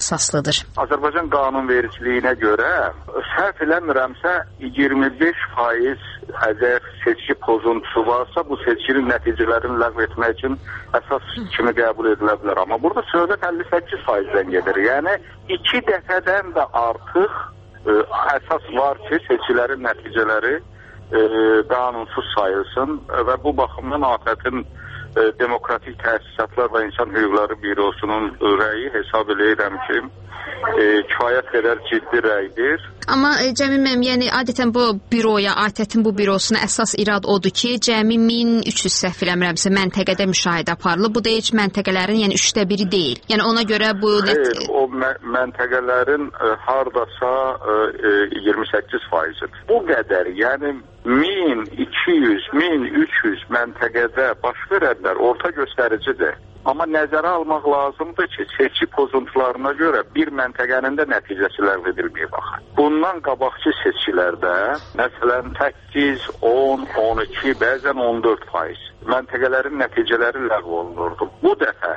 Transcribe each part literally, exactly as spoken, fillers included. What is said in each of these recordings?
əsaslıdır. Azərbaycan qanunvericiliyinə görə səhv eləmirəmsə iyirmi beş faiz əgər seçki pozuntusu varsa bu seçkinin nəticələrini ləğv etmək üçün əsas kimi qəbul edilə bilər. Amma burada söhbət əlli səkkiz faizdən gedir. Yəni iki dəfədən də artıq ə, əsas var ki, seçkilərin nəticələri ə, qanunsuz sayılsın və bu baxımdan A T Ə-in Demokratik Təsisatlar və İnsan Hüquqları Bürosunun rəyi hesab edirəm ki, e, kifayət qədər ciddi rəydir. Amma e, Cəmil müəllim, yəni adətən bu büroya, A T Ə-in bu bürosuna əsas irad odur ki, cəmi min üç yüz səhv eləmirəmsə məntəqədə müşahidə aparılır. Bu da heç məntəqələrin yəni üçdə biri deyil. Yəni ona görə bu Xeyr, o mə məntəqələrin e, hardasa e, iyirmi səkkiz faizidir. Bu qədər, yəni min iki yüz, min üç yüz məntəqədə baş verənlər orta göstəricidir. Amma nəzərə almaq lazımdır ki, seçki pozuntularına görə bir məntəqənin də nəticəsi ləğv edilməyə baxır. Bundan qabaqçı seçkilərdə, məsələn, səkkiz, on, on iki, bəzən on dörd faiz məntəqələrin nəticələri ləğv olunurdu. Bu dəfə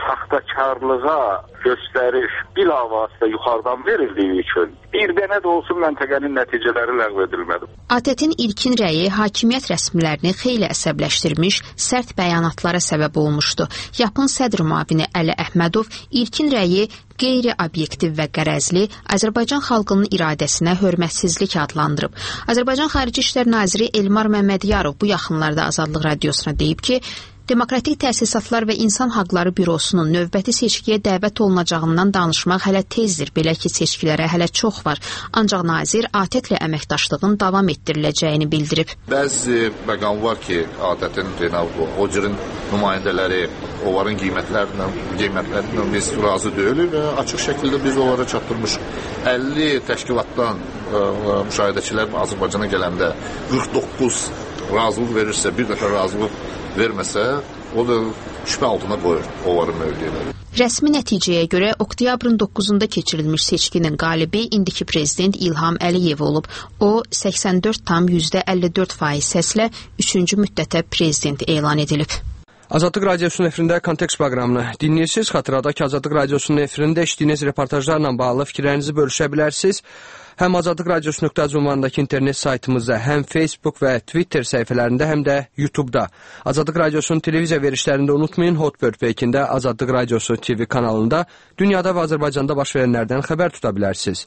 saxtakarlığa göstəriş bilavasitə yuxarıdan verildiyi üçün bir dənə də olsun məntəqənin nəticələri ləğv edilmədi. A T Ə-in ilkin rəyi hakimiyyət rəsmilərini xeyli əsəbləşdirmiş, sərt bəyanatlara səbəb olmuşdu. Yapon sədr müavini Əli Əhmədov ilkin rəyi qeyri-obyektiv və qərəzli, Azərbaycan xalqının iradəsinə hörmətsizlik adlandırıb. Azərbaycan Xarici İşlər Naziri Elmar Məmmədiyarov bu yaxınlarda Azadlıq Radiosuna deyib ki, Demokratik Təsisatlar və İnsan Haqları Bürosunun növbəti seçkiyə dəvət olunacağından danışmaq hələ tezdir, belə ki, seçkilərə hələ çox var. Ancaq nazir A T Ə-lə əməkdaşlığın davam etdiriləcəyini bildirib. Bəzi məqam var ki, A T Ə-nin o cürün nümayəndələri, onların qiymətlərindən, qiymətlərindən biz razı deyilik və açıq şəkildə biz onlara çatdırmışıq. əlli təşkilatdan ə, müşahidəçilər Azərbaycana gələndə qırx doqquz razılıq verirsə, bir dəfə razılıq verməsə, o da şübhə altına qoyur onların mövqeləri. Rəsmi nəticəyə görə oktyabrın doqquzunda keçirilmiş seçkinin qalibi indiki prezident İlham Əliyev olub. O səksən dörd tam yüzdə əlli dörd faiz səslə üçüncü müddətə prezident elan edilib. Azadlıq Radiosunun efirində Kontekst proqramını dinləyirsiniz. Xatırladaq ki, Azadlıq Radiosunun efirində eşitdiyiniz reportajlarla bağlı fikirlərinizi bölüşə bilərsiniz. Həm Azadlıq Radiosu nöqtə az ünvanındakı internet saytımızda, həm Facebook və Twitter səhifələrində, həm də YouTube-da. Azadlıq Radiosunun televiziya verişlərində unutmayın, Hotbird Peykində Azadlıq Radiosu T V kanalında dünyada və Azərbaycanda baş verənlərdən xəbər tuta bilərsiniz.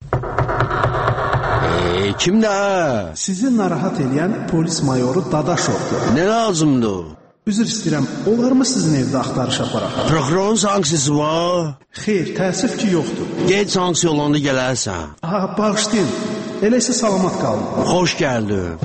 Eee, kimdə? Sizi narahat edən polis mayoru Dadaşovdur. Nə lazımdır? Üzr istəyirəm, olar mı sizin evdə axtarış aparaq? Prokurorun sanksiyası var? Xeyr, təəssüf ki, yoxdur. Get sanksiya olanda gələrsən. Ha, bağışlayın. Elə isə salamat qalın. Xoş gəldin.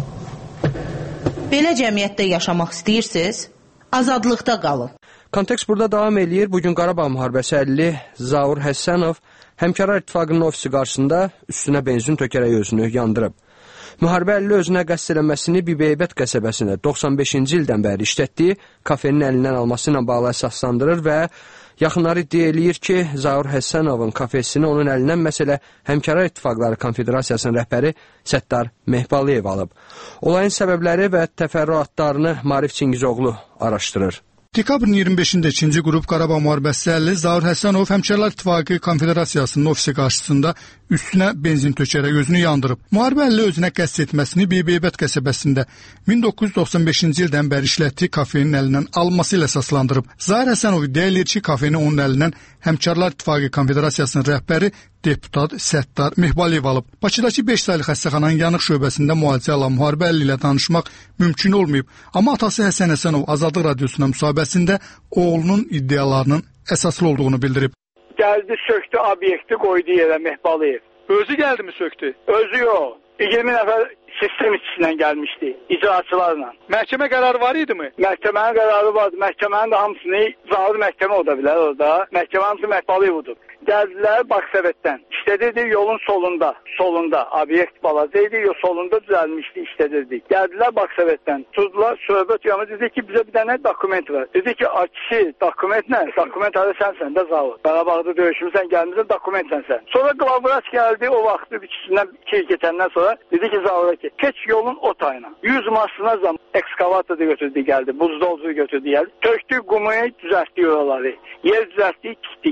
Belə cəmiyyətdə yaşamaq istəyirsiniz? Azadlıqda qalın. Kontekst burada davam eləyir. Bugün Qarabağ müharibəsi əlili Zaur Həsənov Həmkarlar İttifaqının ofisi qarşısında üstünə benzin tökərək özünü yandırıb. Müharibə əlili özünə qəsd eləməsini Bibeybət qəsəbəsində doxsan beşinci ildən bəri işlətdiyi kafenin əlindən alması ilə bağlı əsaslandırır və yaxınları iddia eləyir ki, Zaur Həsənovun kafesini onun əlindən məsələ Həmkarlar İttifaqları Konfederasiyasının rəhbəri Səttar Mehbaliyev alıb. Olayın səbəbləri və təfərrüatlarını Maarif Çingizoğlu araşdırır. Dekabrın iyirmi beşində ikinci qrup Qarabağ müharibəsi əlili Zaur Həsənov Həmkarlar İttifaqı Konfederasiyasının ofisi qarşısında üstünə benzin tökərək özünü yandırıb. Müharibə əlili özünə qəsd etməsini Bibeybət qəsəbəsində min doqquz yüz doxsan beşinci ildən bəri işlətdiyi kafenin əlindən alması ilə əsaslandırıb. Zaur Həsənov iddia edir ki, kafeni onun əlindən Həmkarlar İttifaqı Konfederasiyasının rəhbəri deputat Səttar Mehbaliyev alıb. Bakıdakı beş saylı xəstəxananın yanıq şöbəsində müalicə alan müharibə əlili ilə danışmaq mümkün olmayıb. Amma atası Həsən Həsənov Azadlıq Radiosuna müsahibəsində oğlunun iddialarının əsaslı olduğunu bildirib. Gəldi, söktü obyekti, qoydu yerə Mehbaliyev. Özü gəldi mi söktü? Özü yox. iyirmi nəfər sistem içindən gəlmişdi, icraçılarla. Məhkəmə qərarı var idi mi? Məhkəmənin qərarı vardı. Məhkəmənin də hamısını, zaur məhkəmə oda bilər orada. Məhkəmə hamısı Mehbaliyevdir. Gəldilər Baksovetdən. İşlədirdi yolun solunda. Solunda. Obyekt balaca idi, yol solunda düzəlmişdi, işlədirdi. Gəldilər Baksovetdən. Tutdular, söhbət yanı dedi ki, bizə bir dənə dokument var. Dedi ki, a kişi, dokument nə? Dokument adı sənsən də zaur. Qarabağda döyüşmüsən, gəlmişsən, dokument sənsən. Sonra Qlavraç gəldi, o vaxtı bir kişisindən iki il keçəndən sonra dedi ki, zaura ki, keç yolun o tayına. yüz maşına zam ekskavator da götürdü gəldi, buzdolcuyu götürdü gəldi. Töktü, qumu düzəltdi oraları. Yer düzəltdi, tikdik.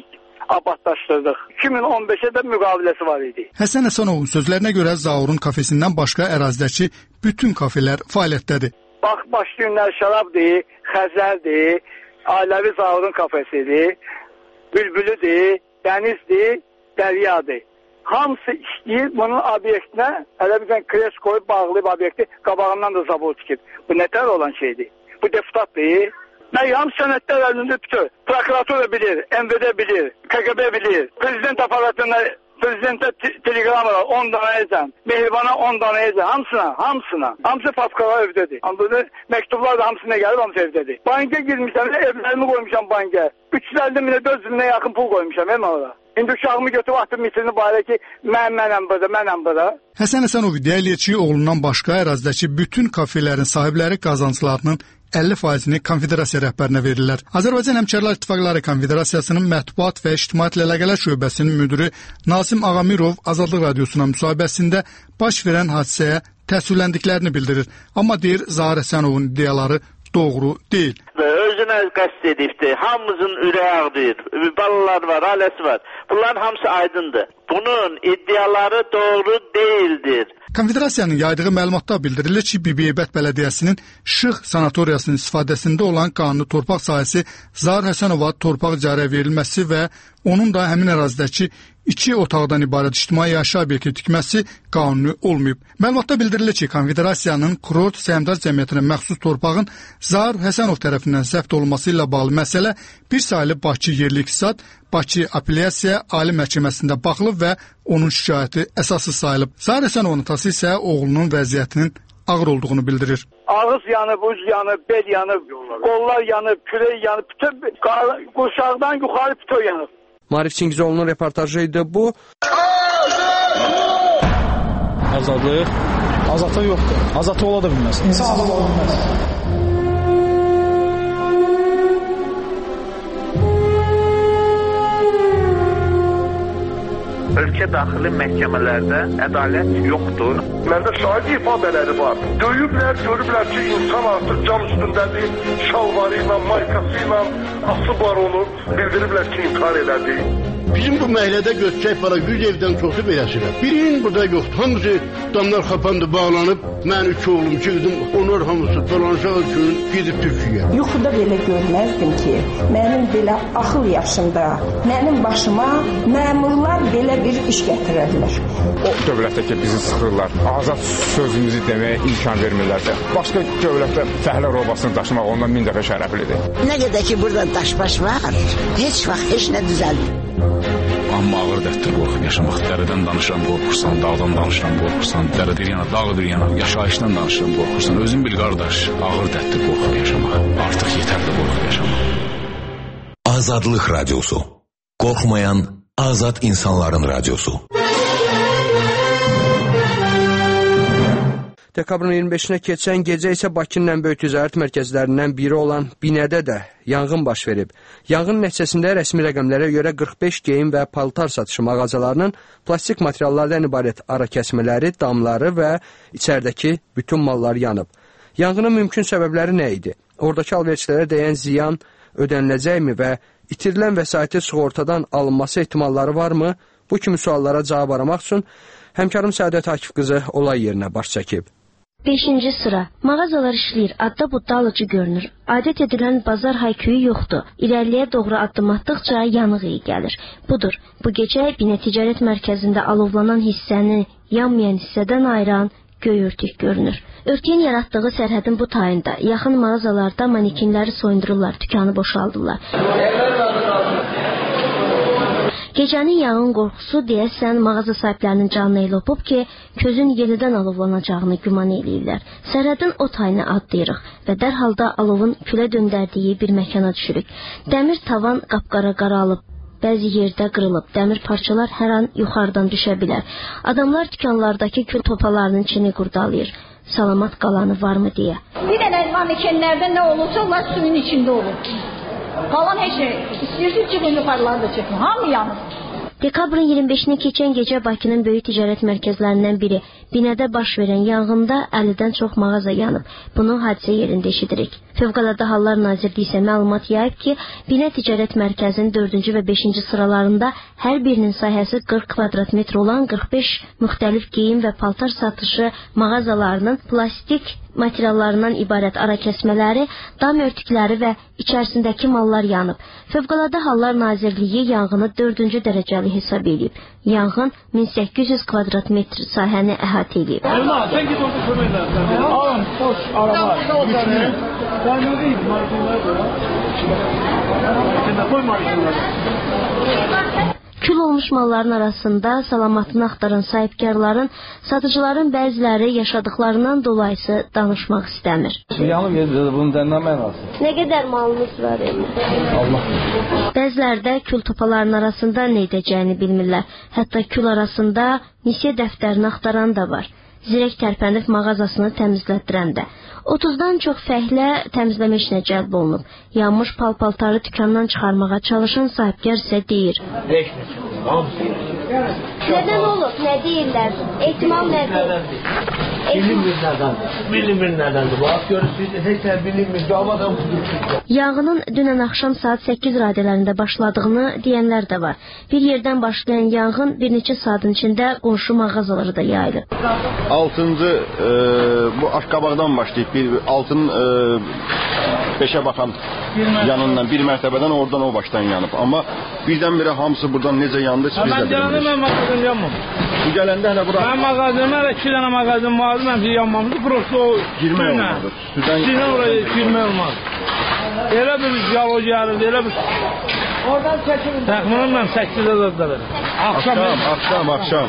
abadlaşdırdıq. iki min on beşə də müqaviləsi var idi. Həsən Həsənovun sözlərinə görə Zaurun kafesindən başqa ərazidəki bütün kafelər fəaliyyətdədir. Bax, baş günlər şərabdır, xəzərdir, ailəvi Zaurun kafesidir, bülbülüdür, dənizdir, dəryadır. Hamısı işləyir bunun obyektinə, hələ bir kres qoyub bağlayıb obyekti, qabağından da zavod tikib. Bu nətər olan şeydir? Bu deputatdır. Nə yam sənətlər əlində bütün. Prokuratura bilir, M V D bilir, K G B bilir. Prezident aparatına, prezidentə telegram var, on dana ezən. Mehribana on dana ezən. Hamısına, hamısına. Hamısı papkalar evdədir. Amma bunu məktublar da hamısına gəlib, hamısı evdədir. Bankə girmişəm, evlərimi qoymuşam bankə. üç yüz əlli minə, dörd yüz minə yaxın pul qoymuşam, hem orada. İndi uşağımı götürüb atıb mitirini barə ki, mən, mənəm burada, mənəm burada. Həsən Həsənov iddia eləyir ki, oğlundan başqa ərazidəki bütün kafelərin sahibləri qazanclarının əlli faizini konfederasiya rəhbərinə verirlər. Azərbaycan Həmkarlar İttifaqları Konfederasiyasının Mətbuat və İctimaiyyətlə Əlaqələr şöbəsinin müdiri Nazim Ağamirov Azadlıq Radiosuna müsahibəsində baş verən hadisəyə təəssüfləndiklərini bildirir. Amma deyir, Zahir Həsənovun iddiaları doğru deyil. Özünə qəsd edibdir, hamımızın ürəyidir, balalar var, ailəsi var. Bunların hamısı aydındır. Bunun iddiaları doğru değildir. Konfederasiyanın yaydığı məlumatda bildirilir ki, Bibiheybət Bələdiyyəsinin Şıx sanatoriyasının istifadəsində olan qanuni torpaq sahəsi Zahir Həsənova torpaq icarəyə verilməsi və onun da həmin ərazidəki iki otaqdan ibarət ictimai yaşayış obyekti tikməsi qanuni olmayıb. Məlumatda bildirilir ki, Konfederasiyanın Kurort Səhmdar Cəmiyyətinə məxsus torpağın Zahir Həsənov tərəfindən zəbt olunması ilə bağlı məsələ bir sayılı Bakı Yerli İqtisad, Bakı Apellyasiya Ali Məhkəməsində baxılıb və onun şikayəti əsassız sayılıb. Zahir Həsənovun atası isə oğlunun vəziyyətinin ağır olduğunu bildirir. Ağız yanıb, uz yanıb, bel yanıb, qollar yanıb, kürək yanıb, bütün qurşaqdan yuxarı bütün yanıb. Marif Çingizoğlu'nun reportajıydı bu. Azadlıq. Azadlıq yoxdur. Azadlıq ola da bilməz. İnsan azad ola bilməz. Ölkə daxili məhkəmələrdə ədalət yoxdur. Məndə şahid ifadələri var. Döyüblər, görüblər ki, insan artıq cam üstündədir, şalvarı ilə, maykası ilə asıb var onu, bildiriblər ki, intihar elədi. Bizim bu məhəllədə göçək var, yüz evdən çoxu beləsirəm. Birinin burada yoxdur. Hamısı damlar xapandı, bağlanıb. Mən üç oğlum çıxdım, onlar hamısı dolanışaq üçün gedib Türkiyə. Yuxuda belə görməzdim ki, mənim belə axıl yaşımda, mənim başıma məmurlar belə bir iş gətirərlər. O dövlətdə ki, bizi sıxırlar, azad sözümüzü deməyə imkan vermirlərsə, başqa dövlətdə fəhlə robasını daşımaq ondan min dəfə şərəflidir. Nə qədər ki, burada daşbaş var, heç vaxt heç nə düzəlmir. Amma ağır dərddir qorxub yaşamaq. Dərədən danışıram, qorxursan, dağdan danışıram, qorxursan, dərədir yana, dağdır yana, yaşayışdan danışıram, qorxursan. Özün bil, qardaş, ağır dərddir qorxub yaşamaq. Artıq yetərli qorxub yaşamaq. Azadlıq Radyosu. Qorxmayan azad insanların radyosu. Dekabrın iyirmi beşinə keçən gecə isə Bakının ən böyük ticarət mərkəzlərindən biri olan Binədə də yanğın baş verib. Yanğın nəticəsində rəsmi rəqəmlərə görə qırx beş geyim və paltar satışı mağazalarının plastik materiallardan ibarət ara kəsmələri, damları və içəridəki bütün mallar yanıb. Yanğının mümkün səbəbləri nə idi? Oradakı alverçilərə dəyən ziyan ödəniləcəkmi və itirilən vəsaiti sığortadan alınması ehtimalları varmı? Bu kimi suallara cavab aramaq üçün həmkarım Səadət Akif qızı olay yerinə baş çəkib. beşinci sıra. Mağazalar işləyir, adda budda alıcı görünür. Adət edilən bazar hayküyü yoxdur. İrəliyə doğru addım atdıqca yanıq iyi gəlir. Budur, bu gecə Binə Ticarət Mərkəzində alovlanan hissəni yanmayan hissədən ayıran göy örtük görünür. Örtüyün yaratdığı sərhədin bu tayında yaxın mağazalarda manekinləri soyundururlar, dükanı boşaldırlar. Gecənin yanğın qorxusu deyəsən mağaza sahiblərinin canına elə olub ki, közün yenidən alovlanacağını güman eləyirlər. Sərhədin o tayını adlayırıq və dərhal da alovun külə döndərdiyi bir məkana düşürük. Dəmir tavan qapqara qaralıb, bəzi yerdə qırılıb, dəmir parçalar hər an yuxarıdan düşə bilər. Adamlar dükanlardakı kül topalarının içini qurdalayır. Salamat qalanı varmı deyə. Bir dənə manekenlərdə nə olursa, onlar suyun içində olur. Qalan heç şey, istəyirsin çıxın yuxarılarda çıxın, hamı yanır. Dekabrın iyirmi beşini keçən gecə Bakının böyük ticarət mərkəzlərindən biri Binədə baş verən yanğında əllidən çox mağaza yanıb. Bunu hadisə yerində eşidirik. Fövqəladə Hallar Nazirliyi isə məlumat yayıb ki, Binə Ticarət Mərkəzinin dördüncü və beşinci sıralarında hər birinin sahəsi qırx kvadrat metr olan qırx beş müxtəlif geyim və paltar satışı mağazalarının plastik materiallarından ibarət arakəsmələri, dam örtükləri və içərisindəki mallar yanıb. Fövqəladə Hallar Nazirliyi yanğını dördüncü dərəcəli hesab edib. Yanğın min səkkiz yüz kvadrat metr sahəni əhatə edib. Kül olmuş malların arasında salamatını axtaran sahibkarların, satıcıların bəziləri yaşadıklarından dolayısı danışmaq istəmir. Nə qədər malınız var? Allah. Bəziləri də kül topaların arasında nə edəcəyini bilmirlər. Hətta kül arasında nisiyə dəftərini axtaran da var. Zirək tərpənib mağazasını təmizlətdirən də. otuzdan çox fəhlə təmizləmə işinə cəlb olunub. Yanmış pal-paltarı dükandan çıxarmağa çalışan sahibkar isə deyir. Nədən olub? Nə deyirlər? Ehtimal nədir? Bilinmir nədəndir. Bilinmir nədəndir. Bax, görürsünüz, heç nə bilinmir. Davadan Yanğının dünən axşam saat səkkiz radələrində başladığını deyənlər də var. Bir yerdən başlayan yanğın bir neçə saatın içində qonşu mağazaları da yayılıb. Altıncı e, bu aşqabaqdan başlayıb bir altın e, beşə baxan yanından bir mərtəbədən oradan o başdan yanıb. Amma birdən-birə hamısı buradan necə yandı biz də bilmirik. Mən gələndə mən mağazam yanmamışım. Bu gələndə hələ bura... Mən mağazam, mən iki dənə mağazam vardı, mən bir yanmamışdı. Burası o... Girmək olmadı. Sizdən oraya girmək olmaz. Elə bir yalo gəlirdi, elə bir... Oradan çəkilir. Təxminən mən səkkizə dördə verim. Axşam, axşam, axşam.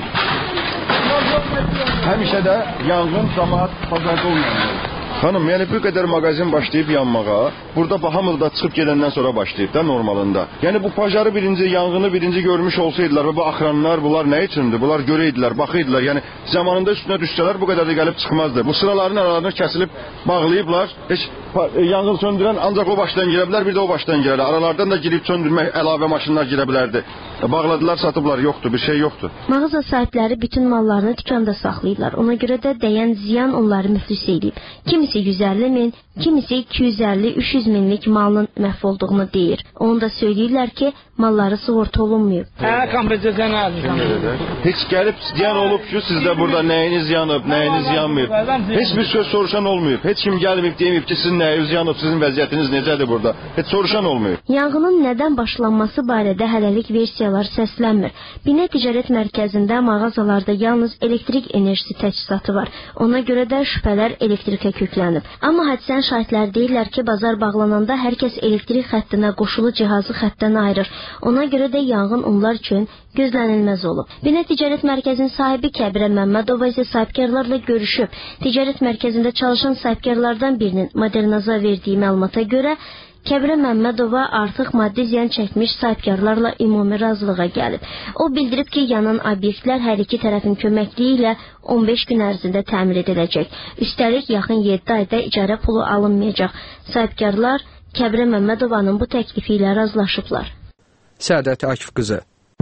Həmişə də yanğın cəmaət pazarda olmalıdır. Xanım, yəni bu qədər mağazin başlayıb yanmağa, burada hamısı da çıxıb gedəndən sonra başlayıb da normalında. Yəni bu pajarı birinci, yanğını birinci görmüş olsaydılar və bu axranlar, bunlar nə üçündür? Bunlar görəydilər, baxıydılar. Yəni zamanında üstünə düşsələr bu qədər də gəlib çıxmazdı. Bu sıraların aralarını kəsilib bağlayıblar. Heç yanğın söndürən ancaq o başdan girə bilər, bir də o başdan girə bilər. Aralardan da girib söndürmək əlavə maşınlar girə bilərdi. Bağladılar, satıblar, yoxdur, bir şey yoxdur. Mağaza sahibləri bütün mallarını dükanda saxlayırlar. Ona görə də dəyən ziyan onları müflis edib. Kimisi yüz əlli min, kimisi iki yüz əlli üç yüz minlik malın məhv olduğunu deyir. Onu da söyləyirlər ki, malları sığorta olunmayıb. Hə, kompensasiya nədir? Heç gəlib deyən olub ki, sizdə burada nəyiniz yanıb, nəyiniz yanmayıb. Heç bir söz soruşan olmayıb. Heç kim gəlməyib, deyməyib ki, sizin nəyiniz yanıb, sizin vəziyyətiniz necədir burada. Heç soruşan olmayıb. Yanğının nədən başlanması barədə hələlik versiyalar səslənmir. Binə Ticarət Mərkəzində mağazalarda yalnız elektrik enerjisi təchizatı var. Ona görə də şübhələr elektrikə köklənib. Amma hadisənin şahidləri deyirlər ki, bazar bağlananda hər kəs elektrik xəttinə qoşulu cihazı xəttdən ayırır. Ona görə də yanğın onlar üçün gözlənilməz olub. Binə Ticarət Mərkəzinin sahibi Kəbirə Məmmədova isə sahibkarlarla görüşüb. Ticarət Mərkəzində çalışan sahibkarlardan birinin Modernaza verdiyi məlumata görə Kəbirə Məmmədova artıq maddi ziyan çəkmiş sahibkarlarla ümumi razılığa gəlib. O bildirib ki, yanan obyektlər hər iki tərəfin köməkliyi ilə on beş gün ərzində təmir ediləcək. Üstəlik, yaxın yeddi ayda icarə pulu alınmayacaq. Sahibkarlar Kəbirə Məmmədovanın bu təklifi ilə razılaşıblar. Səadət Akif qızı.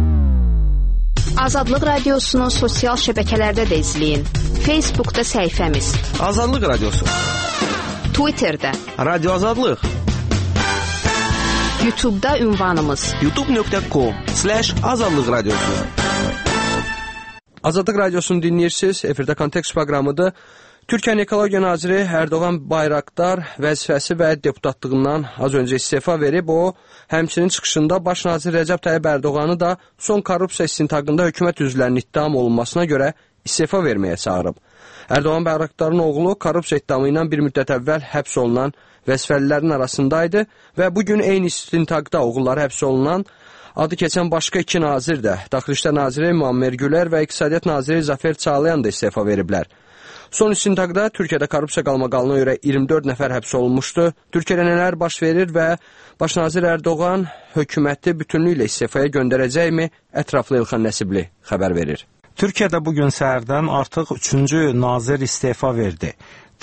Azadlıq Radiosunu sosial şəbəkələrdə də izləyin. Facebookda səhifəmiz Azadlıq Radiosu, Twitterdə Radio Azadlıq, YouTube'da ünvanımız youtube nöqtə com slash azadlıq radiosu. Azadlıq Radiosunu dinləyirsiniz. Efirdə Kontekst proqramıdır. Türkiyə Ekologiya Naziri Erdoğan Bayraktar vəzifəsi və deputatlığından az öncə istefa verib. O, həmçinin çıxışında baş nazir Rəcəb Tayyib Erdoğanı da son korrupsiya istintaqında hökumət üzvlərinin ittiham olunmasına görə istefa verməyə çağırıb. Erdoğan Bayraktarın oğlu korrupsiya ittihamı ilə bir müddət əvvəl həbs olunan vəzifəlilərin arasındaydı və bugün eyni istintaqda oğulları həbs olunan adı keçən başqa iki nazir də, Daxili İşlər Naziri Muammer Gülər və İqtisadiyyat Naziri Zafer Çağlayan da istefa veriblər. Son istintaqda Türkiyədə korrupsiya qalmaqalına görə iyirmi dörd nəfər həbs olunmuşdu. Türkiyədə nələr baş verir və baş nazir Erdoğan hökuməti bütünlüklə istefaya göndərəcəkmi? Ətraflı İlxan Nəsibli xəbər verir. Türkiyədə bugün səhərdən artıq üçüncü nazir istefa verdi.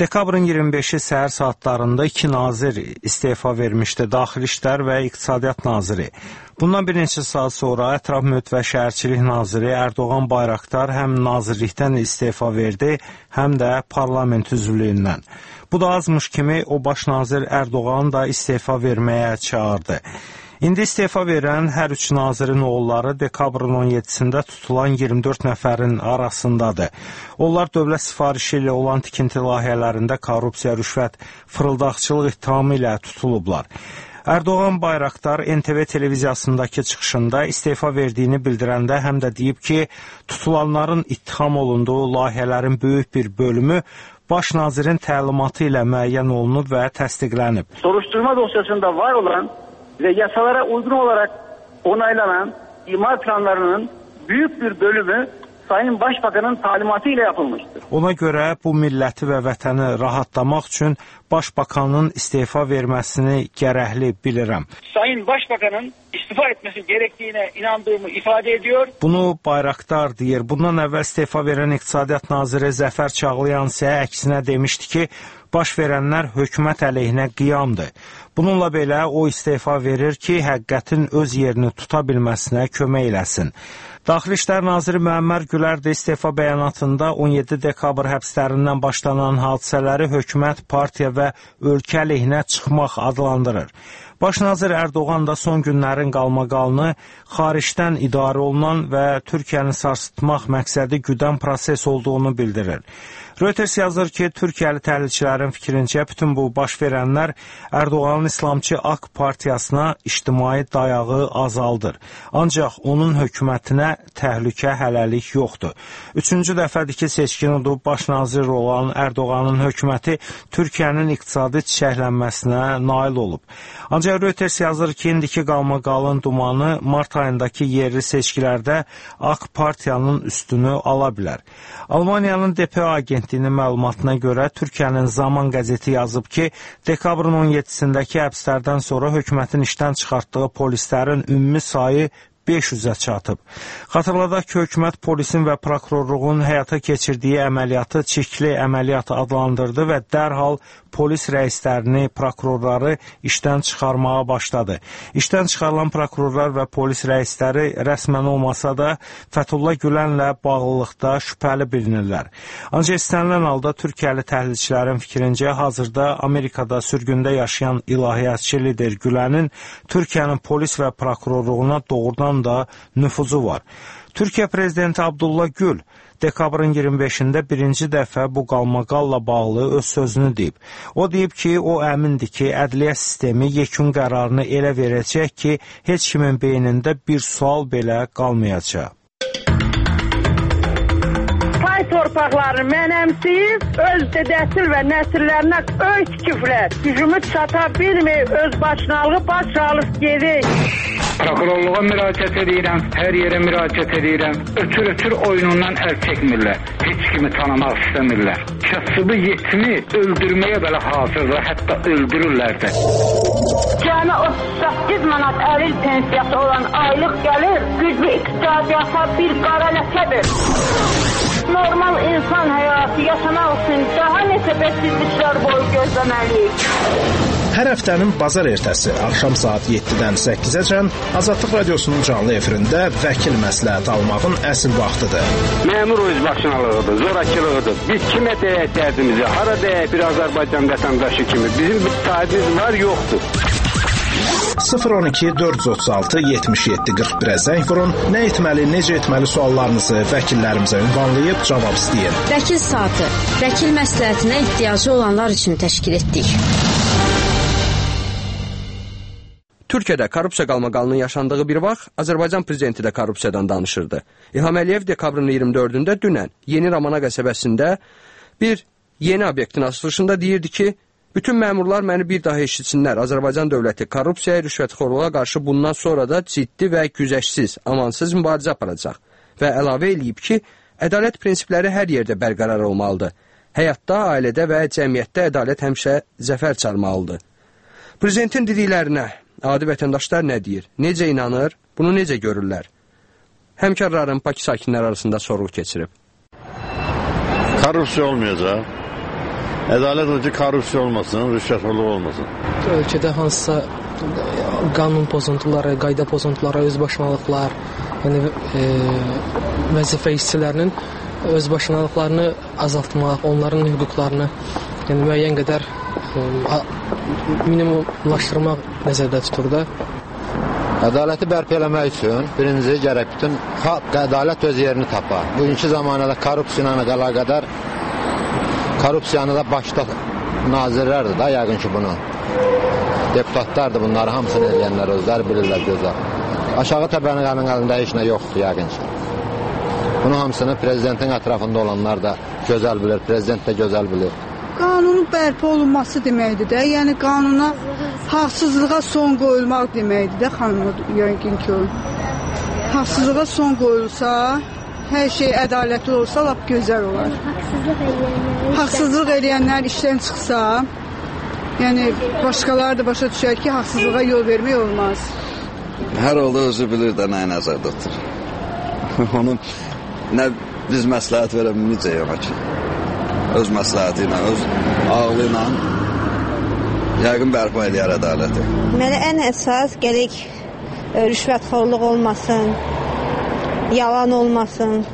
Dekabrın iyirmi beşi səhər saatlarında iki nazir istefa vermişdi, Daxili İşlər və İqtisadiyyat naziri. Bundan bir neçə saat sonra Ətraf Mühit və Şəhərçilik naziri Erdoğan Bayraktar həm nazirlikdən istefa verdi, həm də parlament üzvlüyündən. Bu da azmış kimi o baş nazir Erdoğan da istefa verməyə çağırdı. İndi istefa verən hər üç nazirin oğulları dekabrın on yeddisində tutulan iyirmi dörd nəfərin arasındadır. Onlar dövlət sifarişi ilə olan tikinti layihələrində korrupsiya, rüşvət, fırıldaqçılıq ittihamı ilə tutulublar. Erdoğan Bayraktar N T V televiziyasındakı çıxışında istefa verdiyini bildirəndə həm də deyib ki, tutulanların ittiham olunduğu layihələrin böyük bir bölümü baş nazirin təlimatı ilə müəyyən olunub və təsdiqlənib. Soruşturma dosyasında var olan ve yasalara uygun olarak onaylanan imar planlarının büyük bir bölümü Sayın Başbakanın talimatı ile yapılmıştır. Ona görə bu milləti və vətəni rahatlamaq üçün Başbakanın istefa verməsini gərəkli bilirəm. Sayın Başbakanın istifa etmesi gerektiğine inandığımı ifade ediyor. Bunu Bayraktar deyir. Bundan əvvəl istefa verən İqtisadiyyat naziri Zəfər Çağlayan isə əksinə demişdi ki, baş verənlər hökumət əleyhinə qiyamdır. Bununla belə o istefa verir ki, həqiqətin öz yerini tuta bilməsinə kömək eləsin. Daxili İşlər naziri Müəmmər Gülər də istefa bəyanatında on yeddi dekabr həbslərindən başlanan hadisələri hökumət, partiya və ölkə əleyhinə çıxmaq adlandırır. Baş nazir Erdoğan da son günlərin qalmaqalını xaricdən idarə olunan və Türkiyəni sarsıtmaq məqsədi güdən proses olduğunu bildirir. Reuters yazır ki, Türkiyəli təhlilçilərin fikrincə bütün bu baş verənlər Erdoğanın İslamçı AK partiyasına ictimai dayağı azaldır. Ancaq onun hökumətinə təhlükə hələlik yoxdur. Üçüncü dəfədir ki, seçkin udub baş nazir olan Erdoğanın hökuməti Türkiyənin iqtisadi çiçəklənməsinə nail olub. Ancaq Reuters yazır ki, indiki qalmaqalın dumanı mart ayındakı yerli seçkilərdə AK partiyanın üstünü ala bilər. Almaniyanın D P agentliyinin məlumatına görə Türkiyənin Zaman qəzeti yazıb ki, dekabrın on yeddisindəki həbslərdən sonra hökumətin işdən çıxartdığı polislərin ümumi sayı beş yüzə çatıb. Xatırladaq ki, hökumət polisin və prokurorluğun həyata keçirdiyi əməliyyatı çirkli əməliyyat adlandırdı və dərhal polis rəislərini, prokurorları işdən çıxarmağa başladı. İşdən çıxarılan prokurorlar və polis rəisləri rəsmən olmasa da Fəthullah Gülənlə bağlılıqda şübhəli bilinirlər. Ancaq istənilən halda Türkiyəli təhlilçilərin fikrincə hazırda Amerikada sürgündə yaşayan ilahiyyatçı lider Gülənin Türkiyənin polis və prokurorluğuna doğrudan da nüfuzu var. Türkiyə prezidenti Abdullah Gül dekabrın iyirmi beşində birinci dəfə bu qalmaqalla bağlı öz sözünü deyib. O deyib ki, o əmindir ki, ədliyyə sistemi yekun qərarını elə verəcək ki, heç kimin beynində bir sual belə qalmayacaq. Pay torpaqlarını mənəmsiyib, öz dedəsil və nəsillərinə öy tikiblər. Gücümü çata bilməyib, öz başınalığı baş alıb gedir. Prokurorluğa müraciət edirəm, hər yerə müraciət edirəm. Ötür-ötür oyunundan əl çəkmirlər. Heç kimi tanımaq istəmirlər. Kasıbı yetimi öldürməyə belə hazırdır, hətta öldürürlər də. Cəmi otuz səkkiz manat əlil pensiyası olan aylıq gəlir, güclü iqtisadiyyata bir qara ləkədir. Normal insan həyatı yaşamaq üçün daha neçə bəsizliklər boyu gözləməliyik. Hər həftənin bazar ertəsi axşam saat yeddidən səkkizəcən Azadlıq Radiosunun canlı efirində vəkil məsləhət almağın əsl vaxtıdır. Məmur özbaşınalığıdır, zorakılığıdır. Biz kimə deyək dərdimizi, hara deyək bir Azərbaycan vətəndaşı kimi. Bizim bir sahibimiz var, yoxdur. sıfır on iki dörd yüz otuz altı yetmiş yeddi qırx birə zəng vurun. Nə etməli, necə etməli suallarınızı vəkillərimizə ünvanlayıb cavab istəyin. Vəkil saatı, vəkil məsləhətinə ehtiyacı olanlar üçün təşkil etdik. Türkiyədə korrupsiya qalmaqalının yaşandığı bir vaxt Azərbaycan prezidenti də korrupsiyadan danışırdı. İlham Əliyev dekabrın iyirmi dördündə dünən Yeni Ramana qəsəbəsində bir yeni obyektin açılışında deyirdi ki, bütün məmurlar məni bir daha eşitsinlər. Azərbaycan dövləti korrupsiyaya, rüşvətxorluğa qarşı bundan sonra da ciddi və güzəştsiz, amansız mübarizə aparacaq. Və əlavə eləyib ki, ədalət prinsipləri hər yerdə bərqərar olmalıdır. Həyatda, ailədə və cəmiyyətdə ədalət həmişə zəfər çalmalıdır. Prezidentin dediklərinə adi vətəndaşlar nə deyir? Necə inanır? Bunu necə görürlər? Həmkarların Bakı sakinləri arasında sorğu keçirib. Korrupsiya olmayacaq. Ədalət odur ki, korrupsiya olmasın, rüşvətxorluq olmasın. Ölkədə hansısa qanun pozuntuları, qayda pozuntuları, özbaşınalıqlar, yəni e, vəzifə işçilərinin özbaşınalıqlarını azaltmaq, onların hüquqlarını yəni müəyyən qədər e, minimumlaşdırmaq nəzərdə tutur da. Ədaləti bərpa eləmək üçün birinci gərək bütün xalq ədalət öz yerini tapar. Bugünkü zamanada korrupsiya ilə əlaqədar korrupsiyanı da başda nazirlərdir da yəqin ki bunu. Deputatlardır bunları hamısını eləyənlər özləri bilirlər gözəl. Aşağı təbəqənin əlində heç nə yoxdur yəqin ki. Bunu hamısını prezidentin ətrafında olanlar da gözəl bilir, prezident də gözəl bilir. Qanunun bərpa olunması deməkdir də, yəni qanuna haqsızlığa son qoyulmaq deməkdir də xanım yəqin ki. Haqsızlığa son qoyulsa, hər şey ədalətli olsa lap gözəl olar. Haqsızlıq eləyənlər işdən çıxsa, yəni başqaları da başa düşər ki, haqsızlığa yol vermək olmaz. Hər halda özü bilir də nəyə nəzərdə tutur. Onun nə biz məsləhət verə bilməyəcəyik ona ki. Öz məsləhəti ilə, öz ağlı ilə yəqin bərpa edər ədaləti. Deməli, ən əsas gərək rüşvətxorluq olmasın, yalan olmasın.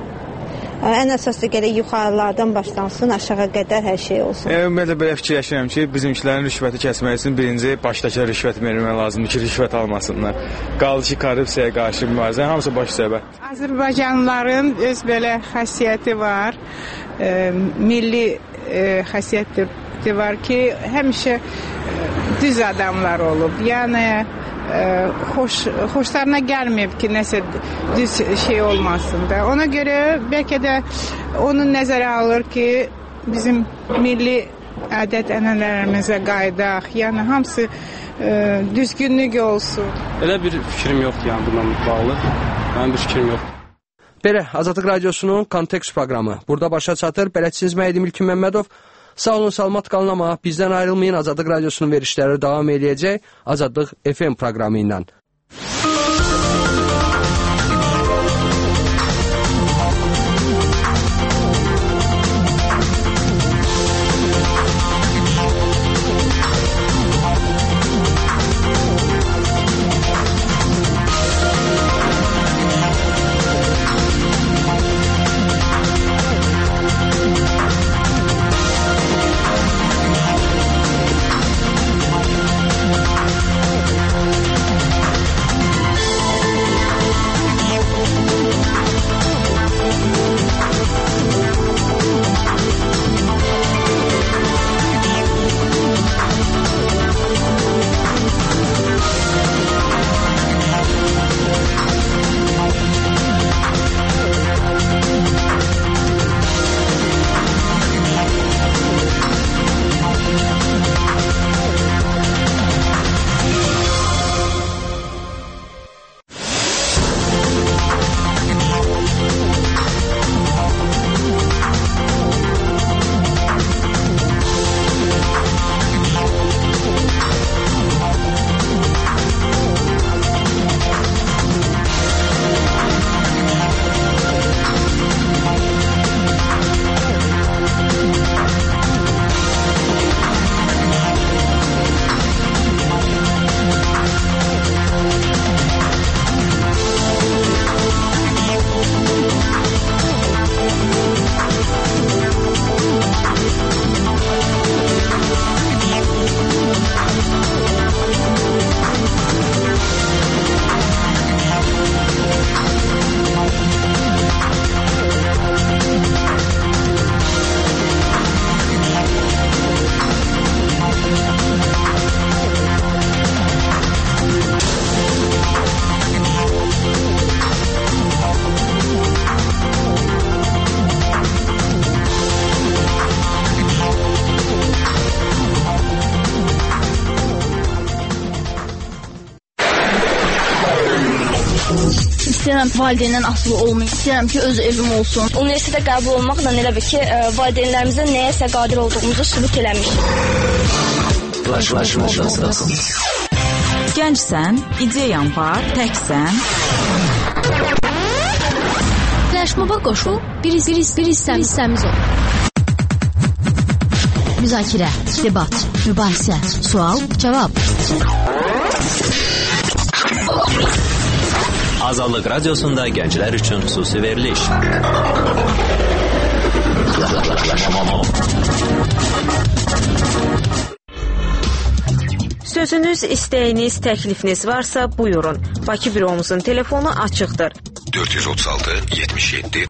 Ən əsas da gərək yuxarılardan başlansın, aşağı qədər hər şey olsun. E, mən də belə fikirləşirəm ki, bizimkilərin rüşvəti kəsmək üçün birinci başdakı rüşvət vermək lazımdır ki, rüşvət almasınlar. Qaldı ki, korrupsiyaya qarşı mübarizə, hamısı baş səbəb. Azərbaycanlıların öz belə xəssiyyəti var, e, milli e, xəssiyyəti var ki, həmişə düz adamlar olub. Yəni Xoş, xoşlarına gəlməyib ki, nəsə düz şey olmasın da. Ona görə bəlkə də onu nəzərə alır ki, bizim milli ədət ənənələrimizə qaydaq, yəni hamısı e, düzgünlük olsun. Elə bir fikrim yoxdur, yəni bununla bağlı. Mənim bir fikrim yoxdur. Belə, Azadlıq Radiosunun Kontekst proqramı burada başa çatır. Bələdçiniz mən İlkin Məmmədov. Sağ olun, salamat qalın, amma bizdən ayrılmayın. Azadlıq Radiosunun verişləri davam edəcək Azadlıq F M proqramı ilə. İstəyirəm valideyndən asılı olmayım. İstəyirəm ki, öz evim olsun. Universitetə qəbul olmaqla elə bir ki, valideynlərimizə nəyəsə qadir olduğumuzu sübut eləmişik. Gəncsən, ideyan var, təksən. Flaşmoba qoşul, bir, bir, bir hissəmiz ol. müzakirə, debat, mübahisə, sual, cavab. Azadlıq Radiosunda gənclər üçün xüsusi veriliş. Sözünüz, istəyiniz, təklifiniz varsa buyurun. Bakı büromuzun telefonu açıqdır. dörd yüz otuz altı yetmiş yeddi